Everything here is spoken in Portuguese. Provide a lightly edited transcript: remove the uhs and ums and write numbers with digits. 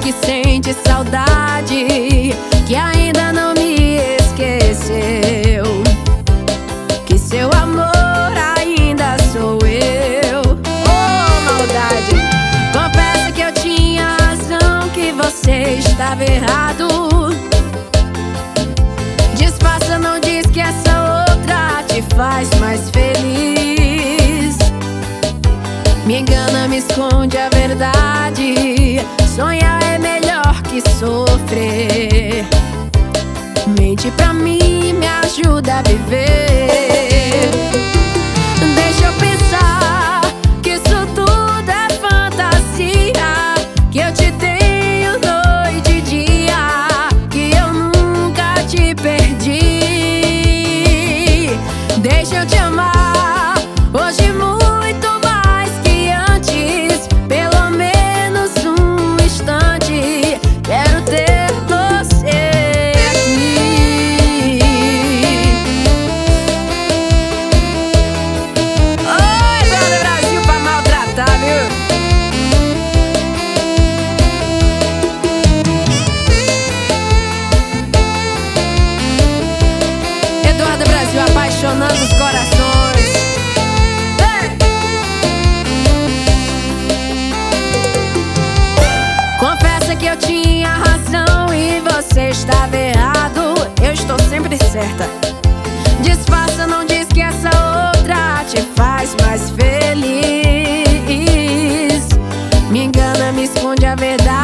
que sente saudade, que ainda não me esqueceu, que seu amor ainda sou eu. Oh, maldade! Confesso que eu tinha razão, que você estava errado. Disfarça, não diz que essa outra te faz mais feliz. Me engana, me esconde a verdade. Sonhar é melhor que sofrer. Mente pra mim, me ajuda a viver. Deixa eu pensar que isso tudo é fantasia, que eu te tenho noite e dia, que eu nunca te perdi. Deixa eu te amar hoje muito mais que antes, pelo menos um instante. Quero ter você aqui. Oi, Eduardo Brasil pra maltratar, viu? Eduardo Brasil apaixonando os corações. Ei! Confessa que eu tinha razão e você estava errado. Eu estou sempre certa. Disfarça, não diz que essa outra te faz mais feliz. Me engana, me esconde a verdade.